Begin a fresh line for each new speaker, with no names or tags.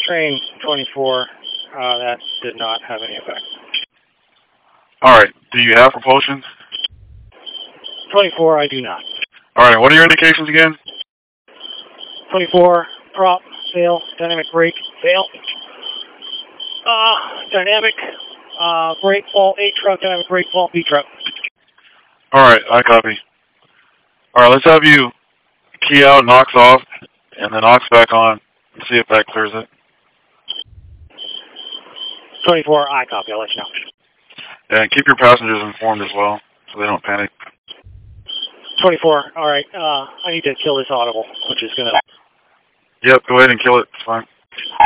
Train 24, that did not have any effect.
Alright, do you have propulsion?
24, I do not.
Alright, what are your indications again?
24, prop, fail, dynamic brake, fail. Dynamic, brake fault, A truck, dynamic brake fault, B truck.
Alright, I copy. Alright, let's have you key out, knocks off, and then knocks back on, and see if that clears it.
24, I copy, I'll let you know.
And keep your passengers informed as well, so they don't panic.
24, alright, I need to kill this audible, which is gonna...
Yep, go ahead and kill it, it's fine.